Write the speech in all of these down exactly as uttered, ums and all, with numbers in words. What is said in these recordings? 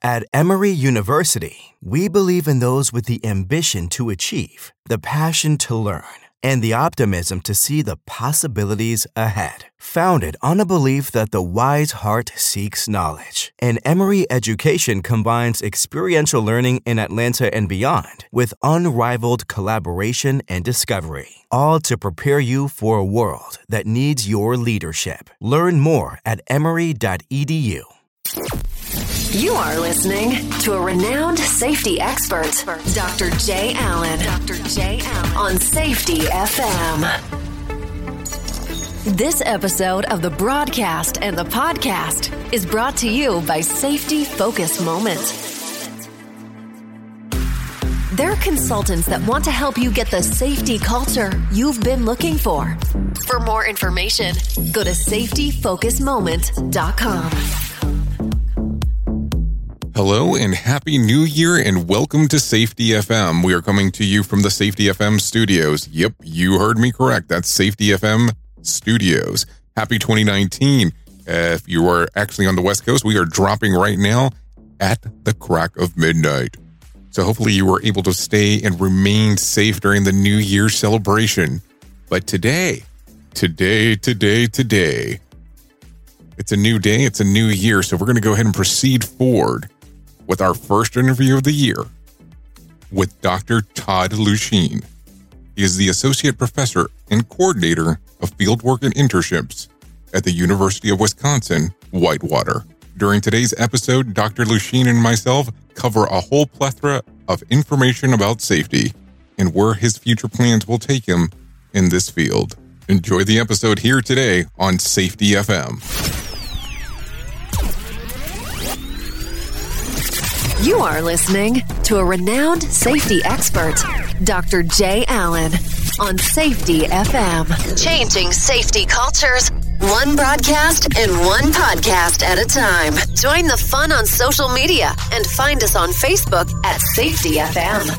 At Emory University, we believe in those with the ambition to achieve, the passion to learn, and the optimism to see the possibilities ahead. Founded on a belief that the wise heart seeks knowledge, and Emory education combines experiential learning in Atlanta and beyond with unrivaled collaboration and discovery, all to prepare you for a world that needs your leadership. Learn more at emory dot e d u. You are listening to a renowned safety expert, Doctor Jay Allen, Doctor Jay Allen on Safety F M. This episode of the broadcast and the podcast is brought to you by Safety Focus Moment. They're consultants that want to help you get the safety culture you've been looking for. For more information, go to safety focus moment dot com. Hello and happy new year and welcome to Safety F M. We are coming to you from the Safety F M studios. Yep, you heard me correct. That's Safety F M studios. Happy twenty nineteen. Uh, if you are actually on the West Coast, we are dropping right now at the crack of midnight. So hopefully you were able to stay and remain safe during the New Year celebration. But today, today, today, today, it's a new day. It's a new year. So we're going to go ahead and proceed forward with our first interview of the year with Doctor Todd Lusheen. He is the Associate Professor and Coordinator of Fieldwork and Internships at the University of Wisconsin, Whitewater. During today's episode, Doctor Lusheen and myself cover a whole plethora of information about safety and where his future plans will take him in this field. Enjoy the episode here today on Safety F M. You are listening to a renowned safety expert, Doctor Jay Allen, on Safety F M. Changing safety cultures, one broadcast and one podcast at a time. Join the fun on social media and find us on Facebook at Safety F M.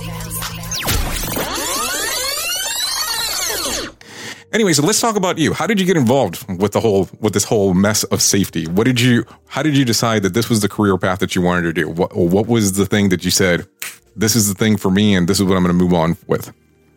Anyway, so let's talk about you. How did you get involved with the whole with this whole mess of safety? What did you? How did you decide that this was the career path that you wanted to do? What What was the thing that you said, this is the thing for me, and this is what I'm going to move on with?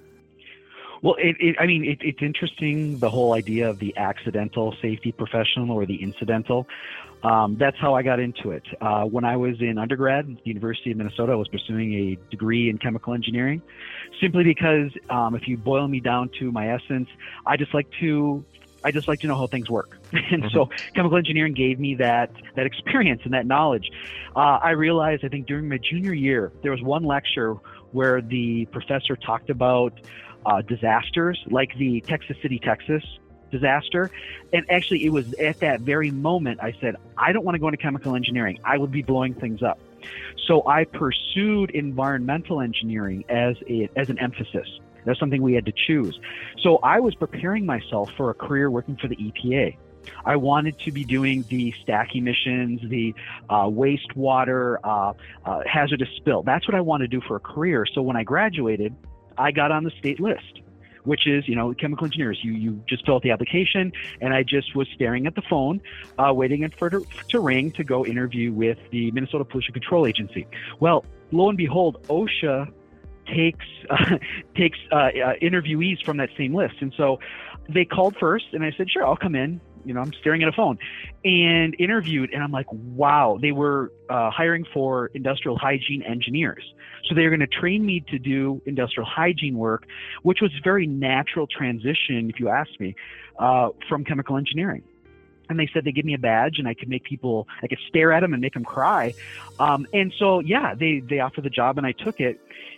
Well, it, it, I mean, it, it's interesting, the whole idea of the accidental safety professional or the incidental. Um, that's how I got into it. Uh, when I was in undergrad at the University of Minnesota, I was pursuing a degree in chemical engineering, simply because um, if you boil me down to my essence, I just like to I just like to know how things work. And mm-hmm. so chemical engineering gave me that that experience and that knowledge. Uh, I realized, I think during my junior year, there was one lecture where the professor talked about uh, disasters, like the Texas City, Texas disaster. And actually, it was at that very moment I said, I don't want to go into chemical engineering. I would be blowing things up. So I pursued environmental engineering as a, as an emphasis. That's something we had to choose. So I was preparing myself for a career working for the E P A. I wanted to be doing the stack emissions, the uh, wastewater, uh, uh, hazardous spill. That's what I wanted to do for a career. So when I graduated, I got on the state list, which is, you know, chemical engineers. You you just fill out the application, and I just was staring at the phone, uh, waiting for it to, to ring to go interview with the Minnesota Pollution Control Agency. Well, lo and behold, OSHA takes uh, takes uh, uh, interviewees from that same list, and so they called first, and I said, sure, I'll come in. You know, I'm staring at a phone, and interviewed, and I'm like, wow, they were uh, hiring for industrial hygiene engineers. So they were going to train me to do industrial hygiene work, which was a very natural transition, if you ask me, uh, from chemical engineering. And they said they give me a badge and I could make people, I could stare at them and make them cry. Um, and so, yeah, they, they offered the job and I took it.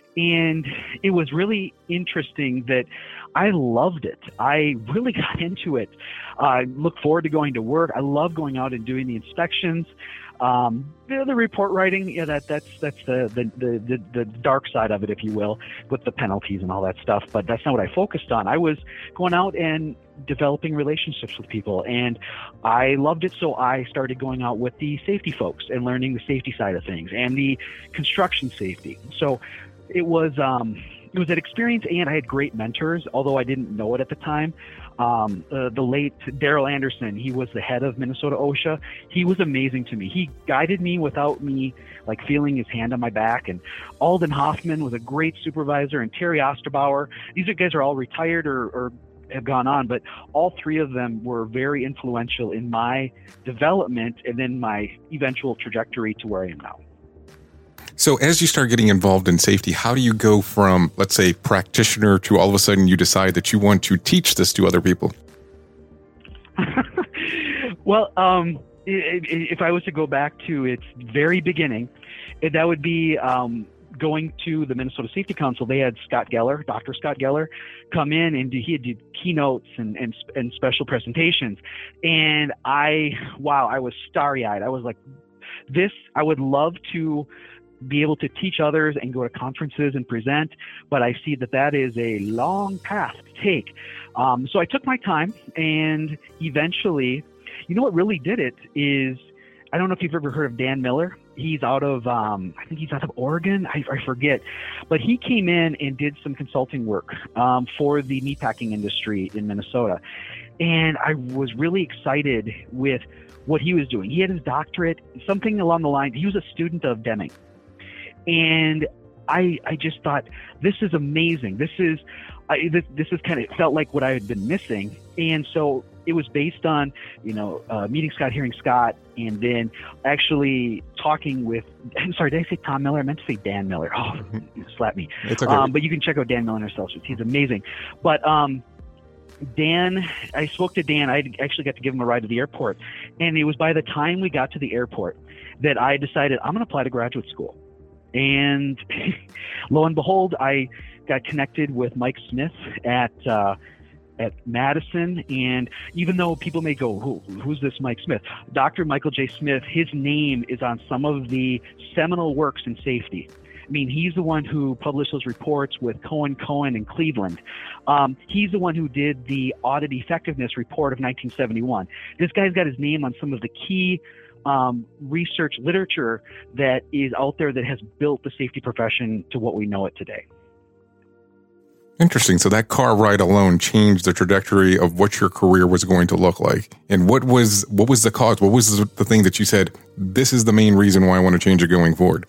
And it was really interesting that I loved it. I really got into it. I look forward to going to work. I love going out and doing the inspections. Um, the, the report writing, yeah, that that's that's the the, the the the dark side of it, if you will, with the penalties and all that stuff. But that's not what I focused on. I was going out and developing relationships with people, and I loved it. So I started going out with the safety folks and learning the safety side of things and the construction safety. So it was um, it was an experience, and I had great mentors, although I didn't know it at the time. Um, uh, the late Daryl Anderson, he was the head of Minnesota OSHA. He was amazing to me. He guided me without me like feeling his hand on my back. And Alden Hoffman was a great supervisor, and Terry Osterbauer. These are guys are all retired or, or have gone on, but all three of them were very influential in my development and then my eventual trajectory to where I am now. So as you start getting involved in safety, how do you go from, let's say, practitioner to all of a sudden you decide that you want to teach this to other people? Well, um, if I was to go back to its very beginning, that would be um, going to the Minnesota Safety Council. They had Scott Geller, Doctor Scott Geller, come in and do, he did keynotes and, and, and special presentations. And I, wow, I was starry-eyed. I was like, this, I would love to be able to teach others and go to conferences and present, but I see that that is a long path to take. Um, so I took my time, and eventually, you know what really did it is, I don't know if you've ever heard of Dan Miller. He's out of, um, I think he's out of Oregon. I, I forget, but he came in and did some consulting work um, for the meatpacking industry in Minnesota. And I was really excited with what he was doing. He had his doctorate, something along the line. He was a student of Deming. And I I just thought, this is amazing. This is I, this, this is kind of felt like what I had been missing. And so it was based on, you know, uh, meeting Scott, hearing Scott, and then actually talking with, I'm sorry, did I say Tom Miller? I meant to say Dan Miller. Oh, slap me. It's okay. Um, but you can check out Dan Miller himself. He's amazing. But um, Dan, I spoke to Dan. I actually got to give him a ride to the airport. And it was by the time we got to the airport that I decided I'm going to apply to graduate school. And lo and behold, I got connected with Mike Smith at uh, at Madison. And even though people may go, Who, who's this Mike Smith? Doctor Michael J. Smith, his name is on some of the seminal works in safety. I mean, he's the one who published those reports with Cohen Cohen in Cleveland. Um, he's the one who did the audit effectiveness report of nineteen seventy-one. This guy's got his name on some of the key Um, research literature that is out there that has built the safety profession to what we know it today. Interesting. So that car ride alone changed the trajectory of what your career was going to look like. And what was what was the cause? What was the thing that you said, this is the main reason why I want to change it going forward?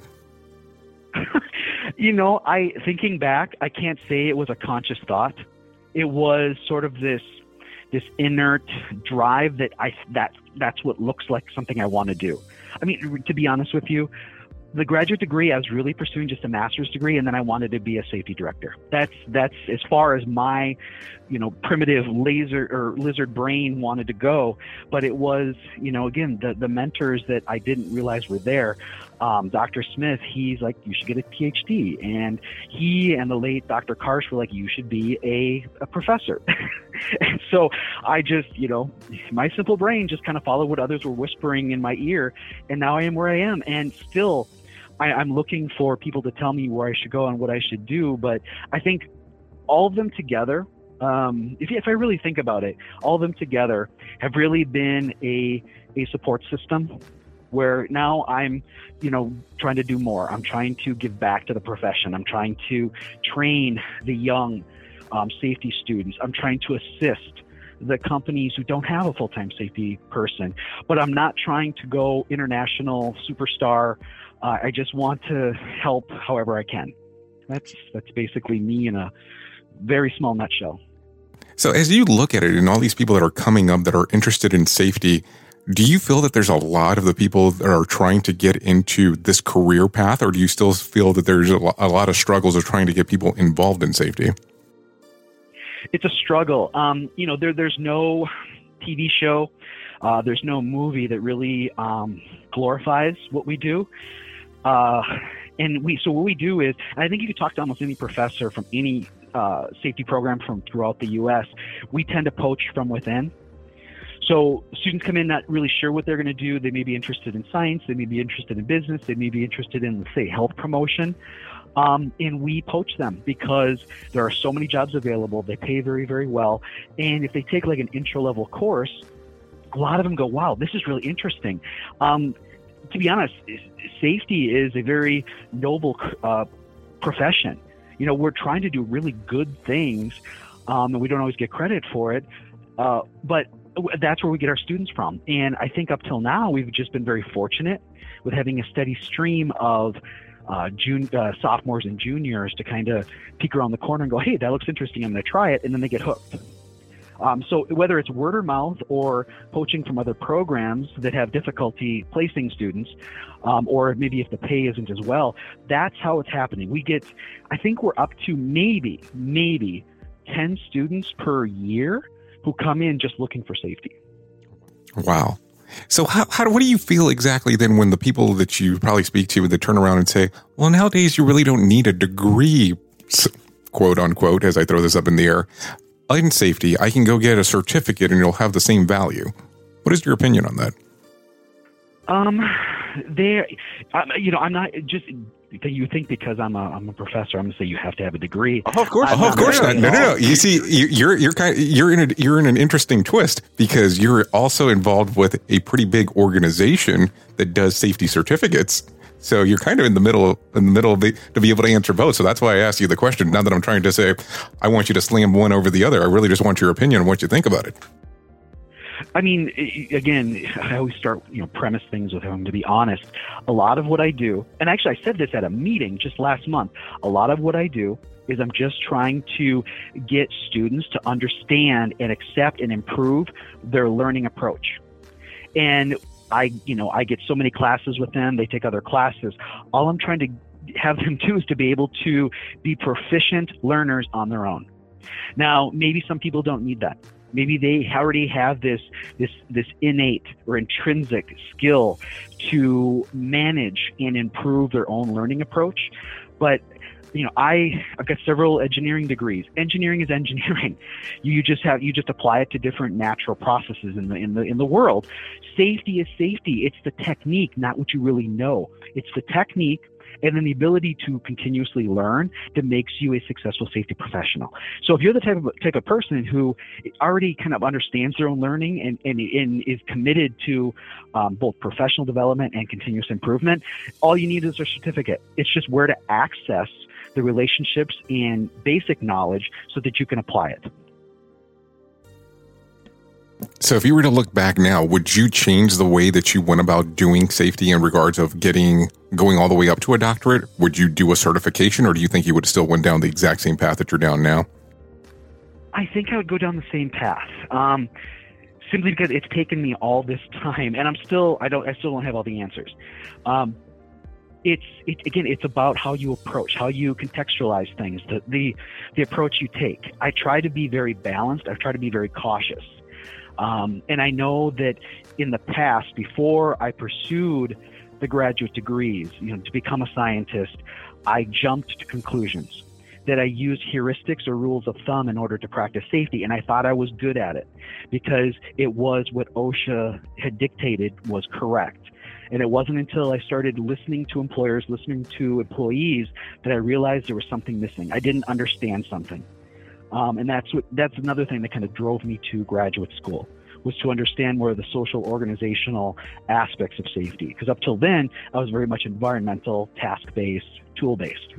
You know, I thinking back, I can't say it was a conscious thought. It was sort of this this inert drive that I that that's what looks like something I want to do. I mean, to be honest with you, the graduate degree, I was really pursuing just a master's degree, and then I wanted to be a safety director. That's that's as far as my, you know, primitive laser or lizard brain wanted to go. But it was, you know, again, the the mentors that I didn't realize were there. Um, Doctor Smith, he's like, you should get a P H D, and he and the late Doctor Karsh were like, you should be a, a professor. And so I just, you know, my simple brain just kind of followed what others were whispering in my ear, and now I am where I am, and still. I, I'm looking for people to tell me where I should go and what I should do. But I think all of them together, um, if, if I really think about it, all of them together have really been a, a support system where now I'm, you know, trying to do more. I'm trying to give back to the profession. I'm trying to train the young um, safety students. I'm trying to assist the companies who don't have a full-time safety person. But I'm not trying to go international superstar. Uh, I just want to help however I can. That's that's basically me in a very small nutshell. So as you look at it and all these people that are coming up that are interested in safety, do you feel that there's a lot of the people that are trying to get into this career path, or do you still feel that there's a lot of struggles of trying to get people involved in safety? It's a struggle. Um, you know, there there's no T V show, uh, there's no movie that really um, glorifies what we do. Uh, and we, so what we do is, and I think you could talk to almost any professor from any uh, safety program from throughout the U S, we tend to poach from within. So students come in not really sure what they're going to do. They may be interested in science. They may be interested in business. They may be interested in, let's say, health promotion. Um, and we poach them because there are so many jobs available. They pay very, very well. And if they take like an intro level course, a lot of them go, wow, this is really interesting. Um, to be honest, safety is a very noble uh, profession. You know, we're trying to do really good things, um, and we don't always get credit for it. Uh, but that's where we get our students from. And I think up till now, we've just been very fortunate with having a steady stream of uh, June, uh, sophomores and juniors to kind of peek around the corner and go, hey, that looks interesting, I'm going to try it. And then they get hooked. Um, so whether it's word of mouth or poaching from other programs that have difficulty placing students, um, or maybe if the pay isn't as well, that's how it's happening. We get, I think we're up to maybe, maybe ten students per year who come in just looking for safety. Wow. So how, how what do you feel exactly then when the people that you probably speak to, they turn around and say, well, nowadays you really don't need a degree, quote unquote, as I throw this up in the air, in safety, I can go get a certificate and it'll have the same value. What is your opinion on that? Um, there, um, you know, I'm not just that you think because I'm a I'm a professor, I'm gonna say you have to have a degree. Oh, of course, oh, of course not. No, no, no. You see, you, you're you're kind of, you're in a, you're in an interesting twist because you're also involved with a pretty big organization that does safety certificates. So you're kind of in the middle, in the middle of the, to be able to answer both. So that's why I asked you the question. Not that I'm trying to say, I want you to slam one over the other. I really just want your opinion on what you think about it. I mean, again, I always start, you know, premise things with him, to be honest. A lot of what I do, and actually I said this at a meeting just last month, a lot of what I do is I'm just trying to get students to understand and accept and improve their learning approach. And I, you know, I get so many classes with them. They take other classes. All I'm trying to have them do is to be able to be proficient learners on their own. Now, maybe some people don't need that. Maybe they already have this, this, this innate or intrinsic skill to manage and improve their own learning approach. But you know, I, I've got several engineering degrees. Engineering is engineering. You just have, you just apply it to different natural processes in the, in the, in the world. Safety is safety. It's the technique, not what you really know. It's the technique and then the ability to continuously learn that makes you a successful safety professional. So if you're the type of type of person who already kind of understands their own learning and, and, and is committed to um, both professional development and continuous improvement, all you need is a certificate. It's just where to access the relationships and basic knowledge so that you can apply it. So if you were to look back now, would you change the way that you went about doing safety in regards of getting, going all the way up to a doctorate? Would you do a certification, or do you think you would have still went down the exact same path that you're down now? I think I would go down the same path. Um, simply because it's taken me all this time and I'm still, I don't, I still don't have all the answers. Um, It's it, again. It's about how you approach, how you contextualize things, the, the the approach you take. I try to be very balanced. I try to be very cautious, um, and I know that in the past, before I pursued the graduate degrees, you know, to become a scientist, I jumped to conclusions that I used heuristics or rules of thumb in order to practice safety, and I thought I was good at it because it was what OSHA had dictated was correct. And it wasn't until I started listening to employers, listening to employees, that I realized there was something missing. I didn't understand something. Um, and that's what, that's another thing that kind of drove me to graduate school, was to understand more of the social organizational aspects of safety. Because up till then, I was very much environmental, task-based, tool-based.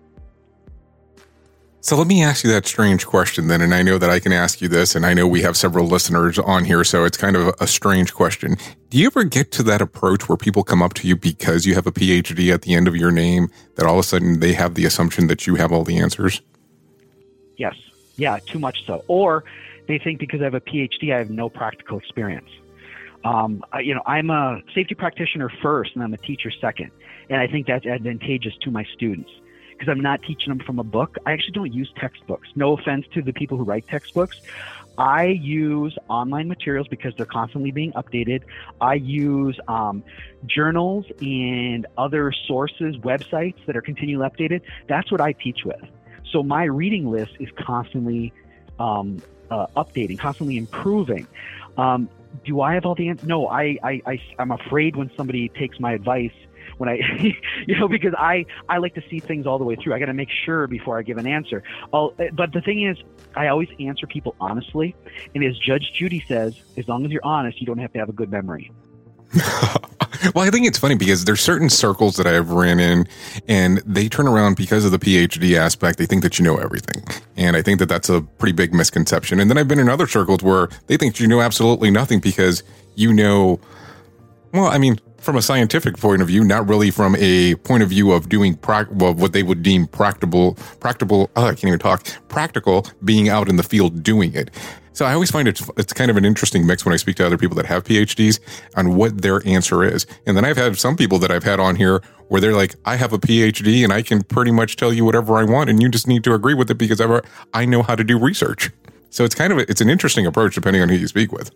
So let me ask you that strange question then, and I know that I can ask you this, and I know we have several listeners on here, so it's kind of a strange question. Do you ever get to that approach where people come up to you because you have a P H D at the end of your name, that all of a sudden they have the assumption that you have all the answers? Yes. Yeah, too much so. Or they think because I have a P H D, I have no practical experience. Um, I, you know, I'm a safety practitioner first, and I'm a teacher second, and I think that's advantageous to my students, because I'm not teaching them from a book. I actually don't use textbooks. No offense to the people who write textbooks. I use online materials because they're constantly being updated. I use um, journals and other sources, websites that are continually updated. That's what I teach with. So my reading list is constantly um, uh, updating, constantly improving. Um, do I have all the answers? No, I, I, I, I'm afraid when somebody takes my advice, when I, you know, because I, I like to see things all the way through. I got to make sure before I give an answer. I'll, but the thing is, I always answer people honestly. And as Judge Judy says, as long as you're honest, you don't have to have a good memory. Well, I think it's funny because there's certain circles that I've ran in and they turn around because of the PhD aspect. They think that you know everything. And I think that that's a pretty big misconception. And then I've been in other circles where they think you know absolutely nothing because you know, well, I mean, from a scientific point of view, not really from a point of view of doing prac- well, what they would deem practical, practical, oh, I can't even talk, practical, being out in the field doing it. So I always find it's, it's kind of an interesting mix when I speak to other people that have PhDs on what their answer is. And then I've had some people that I've had on here where they're like, I have a PhD and I can pretty much tell you whatever I want and you just need to agree with it because I've, I know how to do research. So it's kind of, a, it's an interesting approach depending on who you speak with.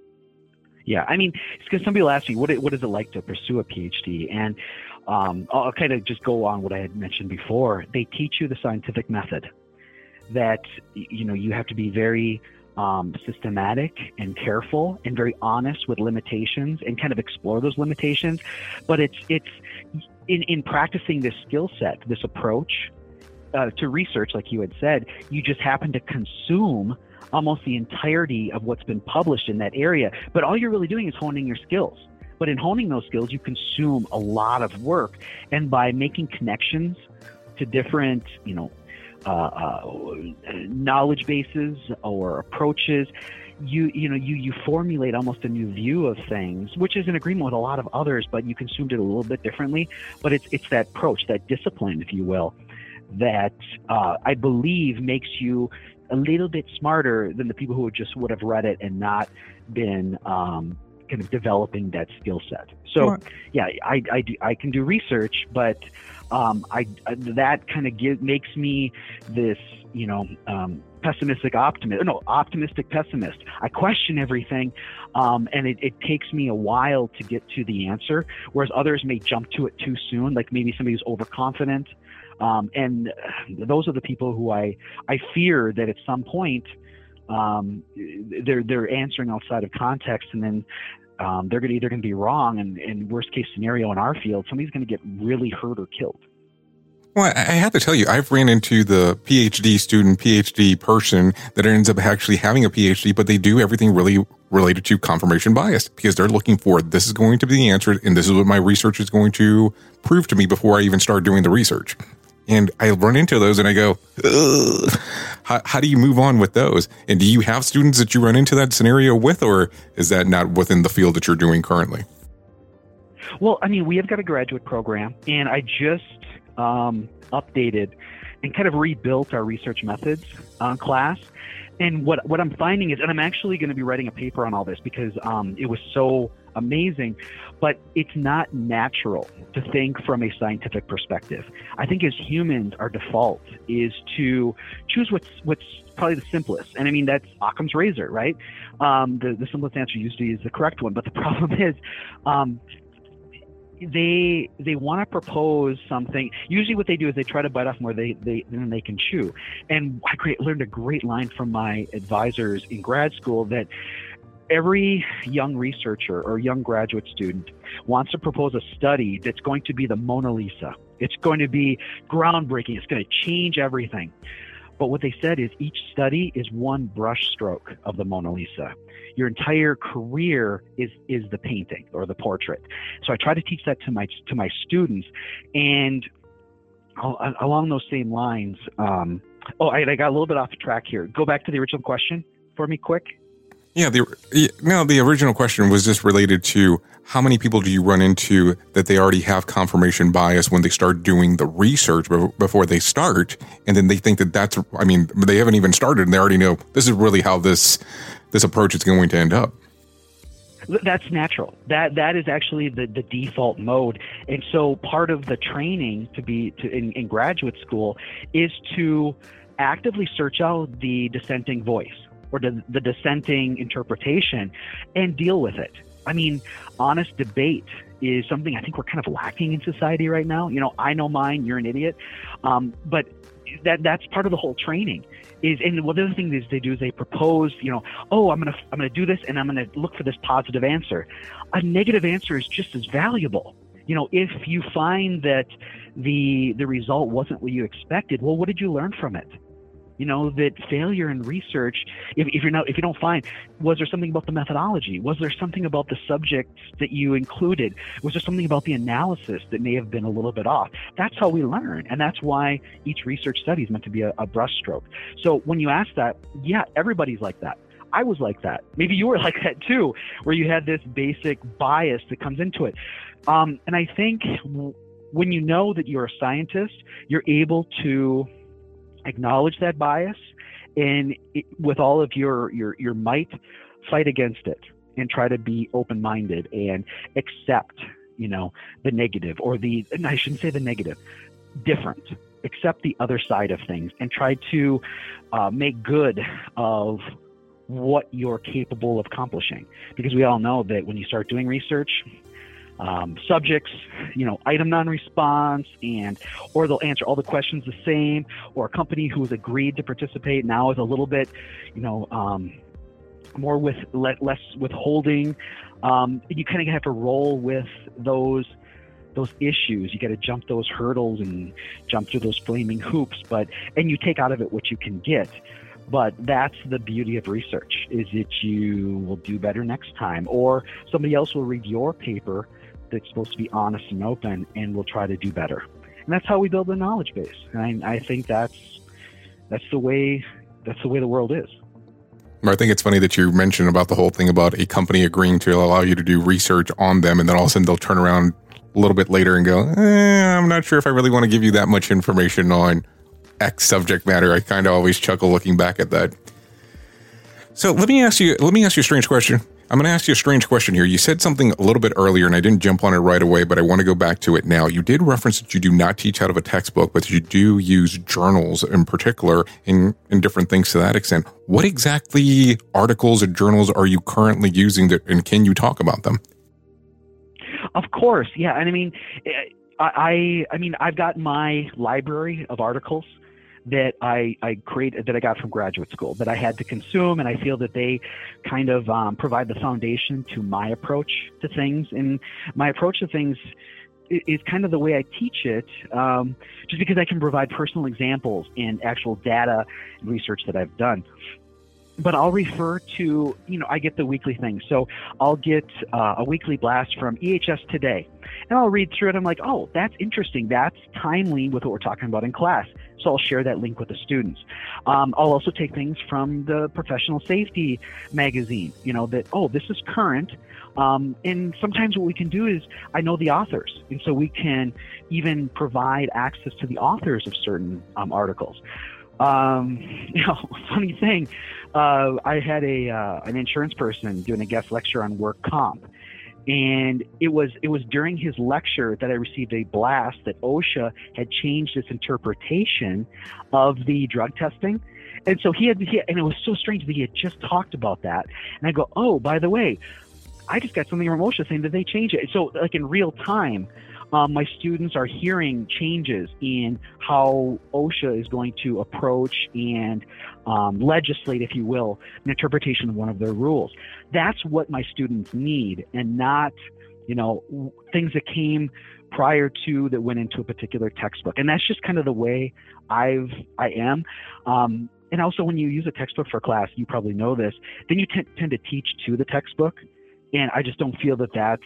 Yeah, I mean, it's because some people ask me, what, what is it like to pursue a PhD? And um, I'll kind of just go on what I had mentioned before. They teach you the scientific method that, you know, you have to be very um, systematic and careful and very honest with limitations and kind of explore those limitations. But it's, it's in, in practicing this skill set, this approach uh, to research, like you had said, you just happen to consume almost the entirety of what's been published in that area. But all you're really doing is honing your skills. But in honing those skills, you consume a lot of work. And by making connections to different, you know, uh, uh, knowledge bases or approaches, you you know, you, you formulate almost a new view of things, which is in agreement with a lot of others, but you consumed it a little bit differently. But it's, it's that approach, that discipline, if you will, that uh, I believe makes you a little bit smarter than the people who just would have read it and not been um, kind of developing that skill set. So, sure. yeah, I I, do, I can do research, but um, I, I that kind of give makes me this, you know, um, pessimistic optimist. No, optimistic pessimist. I question everything, um, and it, it takes me a while to get to the answer, whereas others may jump to it too soon. Like maybe somebody who's overconfident. Um, and those are the people who I, I fear that at some point um, they're they're answering outside of context, and then um, they're gonna, either going to be wrong, and in worst case scenario in our field, somebody's going to get really hurt or killed. Well, I have to tell you, I've ran into the PhD student, PhD person that ends up actually having a PhD, but they do everything really related to confirmation bias because they're looking for this is going to be the answer, and this is what my research is going to prove to me before I even start doing the research. And I run into those and I go, how, how do you move on with those? And do you have students that you run into that scenario with, or is that not within the field that you're doing currently? Well, I mean, we have got a graduate program, and I just um, updated and kind of rebuilt our research methods on class. And what, what I'm finding is, and I'm actually going to be writing a paper on all this because um, it was so amazing, but it's not natural to think from a scientific perspective. I think as humans, our default is to choose what's what's probably the simplest. And I mean, that's Occam's razor, right? Um, the, the simplest answer usually is the correct one. But the problem is um, they they want to propose something. Usually what they do is they try to bite off more they, they, than they can chew. And I great, learned a great line from my advisors in grad school that every young researcher or young graduate student wants to propose a study that's going to be the Mona Lisa. It's going to be groundbreaking. It's going to change everything. But what they said is each study is one brush stroke of the Mona Lisa. Your entire career is is the painting or the portrait. So I try to teach that to my to my students. And along those same lines, um, oh, I, I got a little bit off track here. Go back to the original question for me quick. Yeah, the no, the original question was just related to how many people do you run into that they already have confirmation bias when they start doing the research before they start, and then they think that that's, I mean, they haven't even started and they already know this is really how this this approach is going to end up. That's natural. That that is actually the, the default mode. And so part of the training to be to, in, in graduate school is to actively search out the dissenting voice or the, the dissenting interpretation and deal with it. I mean, honest debate is something I think we're kind of lacking in society right now. You know, I know mine, you're an idiot. Um, but that that's part of the whole training. Is, and one of the things they do is they propose, you know, oh, I'm gonna I'm gonna do this and I'm gonna look for this positive answer. A negative answer is just as valuable. You know, if you find that the the result wasn't what you expected, well, what did you learn from it? You know, that failure in research, if, if you're not, if you don't find, was there something about the methodology? Was there something about the subjects that you included? Was there something about the analysis that may have been a little bit off? That's how we learn. And that's why each research study is meant to be a, a brushstroke. So when you ask that, yeah, everybody's like that. I was like that. Maybe you were like that too, where you had this basic bias that comes into it. Um, and I think w- when you know that you're a scientist, you're able to acknowledge that bias and it, with all of your, your, your might, fight against it and try to be open-minded and accept, you know, the negative or the, and I shouldn't say the negative, different, accept the other side of things and try to uh, make good of what you're capable of accomplishing. Because we all know that when you start doing research, Um, subjects, you know, item non-response, and or they'll answer all the questions the same, or a company who has agreed to participate now is a little bit, you know, um, more with less withholding. Um, you kind of have to roll with those those issues. You got to jump those hurdles and jump through those flaming hoops, but and you take out of it what you can get. But that's the beauty of research, is that you will do better next time, or somebody else will read your paper that's supposed to be honest and open and will try to do better. And that's how we build the knowledge base. And I, I think that's that's the way that's the way the world is. I think it's funny that you mentioned about the whole thing about a company agreeing to allow you to do research on them, and then all of a sudden they'll turn around a little bit later and go, eh, I'm not sure if I really want to give you that much information on X subject matter. I kind of always chuckle looking back at that. So let me ask you, let me ask you a strange question. I'm going to ask you a strange question here. You said something a little bit earlier, and I didn't jump on it right away, but I want to go back to it now. You did reference that you do not teach out of a textbook, but you do use journals in particular in, in different things to that extent. What exactly articles or journals are you currently using, that, and can you talk about them? Of course, yeah. And I mean, I, I mean, I've got my library of articles that I, I created, that I got from graduate school, that I had to consume, and I feel that they kind of um, provide the foundation to my approach to things. And my approach to things is, is kind of the way I teach it, um, just because I can provide personal examples and actual data and research that I've done. But I'll refer to, you know, I get the weekly thing. So I'll get uh, a weekly blast from E H S Today, and I'll read through it. I'm like, oh, that's interesting. That's timely with what we're talking about in class. So I'll share that link with the students. Um, I'll also take things from the Professional Safety magazine, you know, that, oh, this is current. Um, and sometimes what we can do is, I know the authors, and so we can even provide access to the authors of certain um, articles. Um, you know, funny thing, uh, I had a uh, an insurance person doing a guest lecture on work comp, and it was it was during his lecture that I received a blast that OSHA had changed its interpretation of the drug testing. And so he had, he, and it was so strange that he had just talked about that. And I go, oh, by the way, I just got something from OSHA saying that they changed it. So like in real time, Um, my students are hearing changes in how OSHA is going to approach and um, legislate, if you will, an interpretation of one of their rules. That's what my students need, and not, you know, things that came prior to that went into a particular textbook. And that's just kind of the way I've I am. Um, and also, when you use a textbook for class, you probably know this, then you t- tend to teach to the textbook, and I just don't feel that that's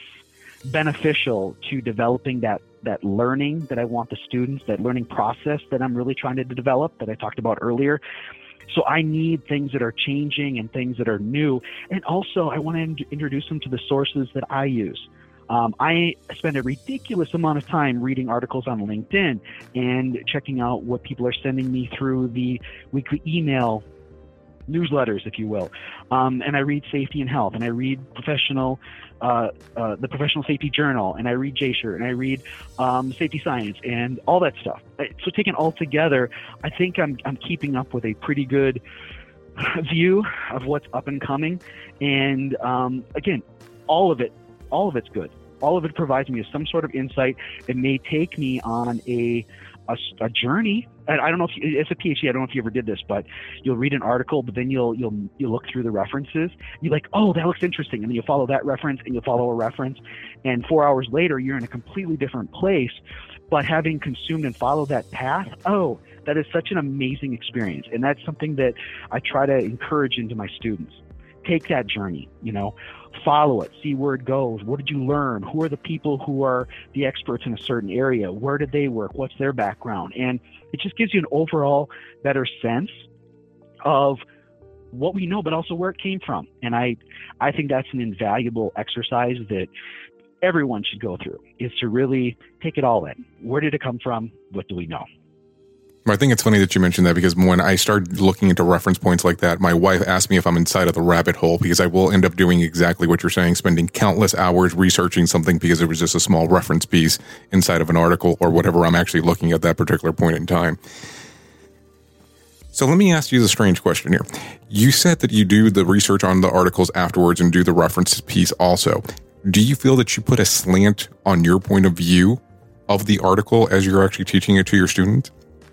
beneficial to developing that that learning that I want the students, that learning process that I'm really trying to develop, that I talked about earlier. So I need things that are changing and things that are new. And also I want to in- introduce them to the sources that I use. Um, I spend a ridiculous amount of time reading articles on LinkedIn and checking out what people are sending me through the weekly email newsletters, if you will. Um, and I read Safety and Health, and I read professional, uh, uh, the Professional Safety Journal, and I read J S H R, and I read um, Safety Science, and all that stuff. So taken all together, I think I'm I'm keeping up with a pretty good view of what's up and coming. And um, again, all of it, all of it's good. All of it provides me with some sort of insight. It may take me on a A, a journey. And I don't know if you, as a PhD, I don't know if you ever did this, but you'll read an article, but then you'll you'll you'll look through the references. You're like, oh, that looks interesting, and then you follow that reference, and you follow a reference, and four hours later, you're in a completely different place. But having consumed and followed that path, oh, that is such an amazing experience. And that's something that I try to encourage into my students. Take that journey, you know, follow it, see where it goes. What did you learn? Who are the people who are the experts in a certain area? Where did they work? What's their background? And it just gives you an overall better sense of what we know, but also where it came from. And I, I think that's an invaluable exercise that everyone should go through, is to really take it all in. Where did it come from? What do we know? I think it's funny that you mentioned that, because when I started looking into reference points like that, my wife asked me if I'm inside of the rabbit hole, because I will end up doing exactly what you're saying, spending countless hours researching something because it was just a small reference piece inside of an article or whatever I'm actually looking at that particular point in time. So let me ask you the strange question here. You said that you do the research on the articles afterwards and do the reference piece also. Do you feel that you put a slant on your point of view of the article as you're actually teaching it to your students?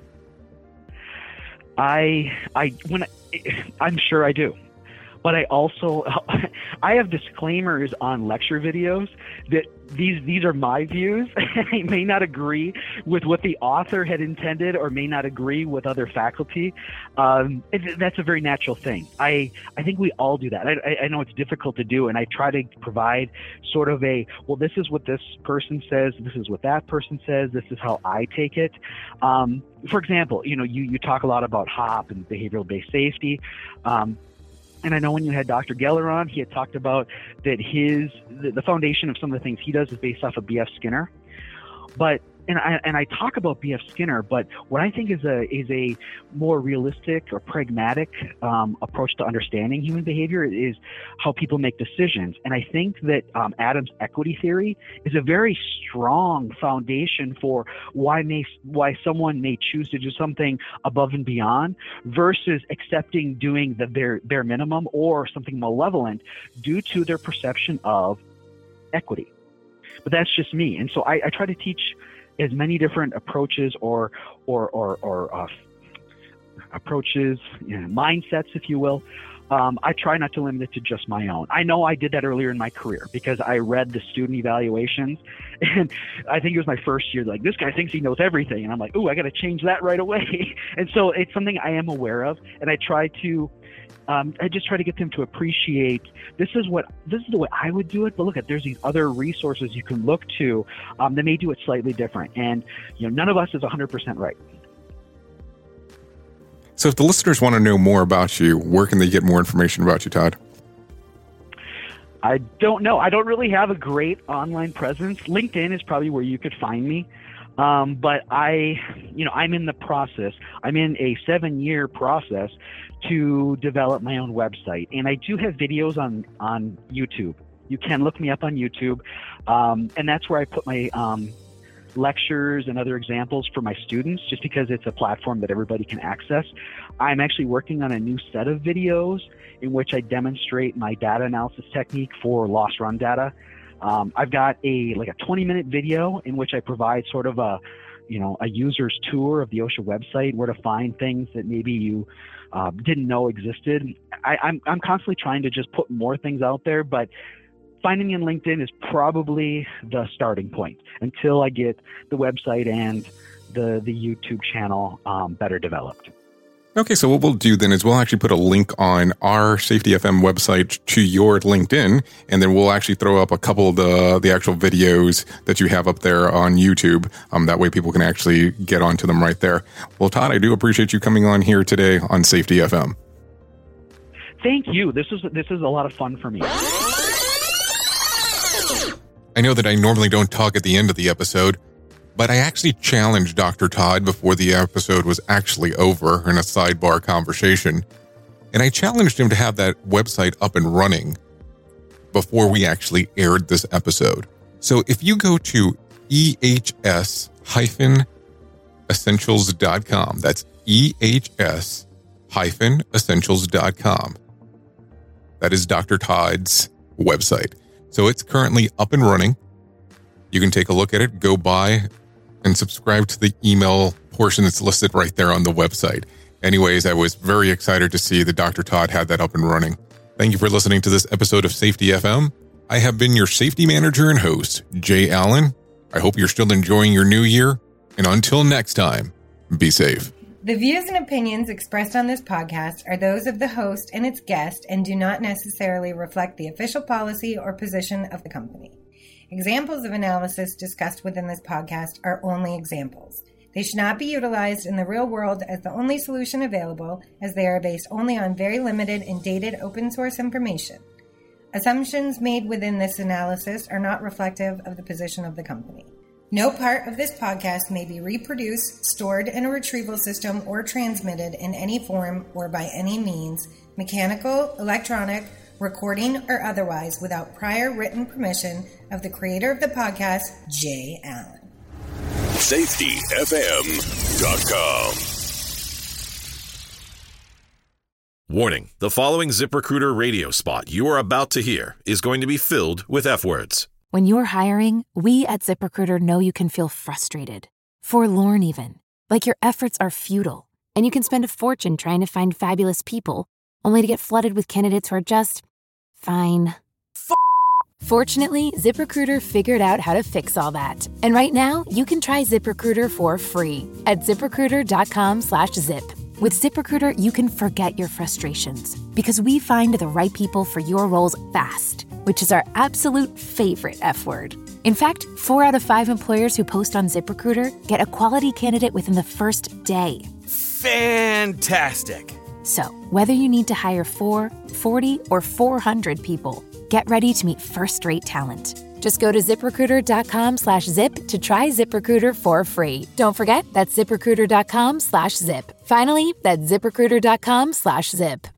I, I, when I, I'm sure I do, but I also, I have disclaimers on lecture videos that these, these are my views. I may not agree with what the author had intended, or may not agree with other faculty. Um, it, that's a very natural thing. I, I think we all do that. I, I know it's difficult to do, and I try to provide sort of a, well, this is what this person says, this is what that person says, this is how I take it. Um, for example, you know, you, you talk a lot about H O P and behavioral-based safety. Um, And I know when you had Doctor Geller on, he had talked about that his the, the foundation of some of the things he does is based off of B F Skinner. But and I and I talk about B F Skinner, but what I think is a is a more realistic or pragmatic um, approach to understanding human behavior is how people make decisions. And I think that um, Adams' equity theory is a very strong foundation for why may why someone may choose to do something above and beyond versus accepting doing the bare bare minimum or something malevolent due to their perception of equity. But that's just me, and so I, I try to teach as many different approaches or or or, or uh, approaches, you know, mindsets, if you will. Um, I try not to limit it to just my own. I know I did that earlier in my career because I read the student evaluations, and I think it was my first year, like, this guy thinks he knows everything, and I'm like, ooh, I got to change that right away. And so it's something I am aware of, and I try to Um, I just try to get them to appreciate this is what this is the way I would do it. But look at there's these other resources you can look to um, that may do it slightly different. And you know, none of us is one hundred percent right. So if the listeners want to know more about you, where can they get more information about you, Todd? I don't know. I don't really have a great online presence. LinkedIn is probably where you could find me. Um, but I, you know, I'm in the process. I'm in a seven-year process to develop my own website, and I do have videos on on YouTube. You can look me up on YouTube, um, and that's where I put my um, lectures and other examples for my students, just because it's a platform that everybody can access. I'm actually working on a new set of videos in which I demonstrate my data analysis technique for loss run data. Um, I've got a like a twenty minute video in which I provide sort of a, you know, a user's tour of the OSHA website, where to find things that maybe you uh, didn't know existed. I, I'm I'm constantly trying to just put more things out there, but finding me on LinkedIn is probably the starting point until I get the website and the the YouTube channel um, better developed. Okay, so what we'll do then is we'll actually put a link on our Safety F M website to your LinkedIn, and then we'll actually throw up a couple of the, the actual videos that you have up there on YouTube. Um, that way people can actually get onto them right there. Well, Todd, I do appreciate you coming on here today on Safety F M. Thank you. This is this is a lot of fun for me. I know that I normally don't talk at the end of the episode, but I actually challenged Doctor Todd before the episode was actually over in a sidebar conversation. And I challenged him to have that website up and running before we actually aired this episode. So if you go to E H S essentials dot com, that's E H S essentials dot com. That is Doctor Todd's website. So it's currently up and running. You can take a look at it, go by and subscribe to the email portion that's listed right there on the website. Anyways, I was very excited to see that Doctor Todd had that up and running. Thank you for listening to this episode of Safety F M. I have been your safety manager and host, Jay Allen. I hope you're still enjoying your new year. And until next time, be safe. The views and opinions expressed on this podcast are those of the host and its guest and do not necessarily reflect the official policy or position of the company. Examples of analysis discussed within this podcast are only examples. They should not be utilized in the real world as the only solution available, as they are based only on very limited and dated open source information. Assumptions made within this analysis are not reflective of the position of the company. No part of this podcast may be reproduced, stored in a retrieval system, or transmitted in any form or by any means, mechanical, electronic, recording, or otherwise, without prior written permission of the creator of the podcast, Jay Allen. Safety F M dot com. Warning, the following ZipRecruiter radio spot you are about to hear is going to be filled with F words. When you're hiring, we at ZipRecruiter know you can feel frustrated, forlorn even, like your efforts are futile, and you can spend a fortune trying to find fabulous people, only to get flooded with candidates who are just fine. F- Fortunately, ZipRecruiter figured out how to fix all that. And right now, you can try ZipRecruiter for free at ZipRecruiter.com slash zip. With ZipRecruiter, you can forget your frustrations because we find the right people for your roles fast, which is our absolute favorite F word. In fact, four out of five employers who post on ZipRecruiter get a quality candidate within the first day. Fantastic. So, whether you need to hire four, forty, or four hundred people, get ready to meet first-rate talent. Just go to ZipRecruiter.com slash zip to try ZipRecruiter for free. Don't forget, that's ZipRecruiter.com slash zip. Finally, that's ZipRecruiter.com slash zip.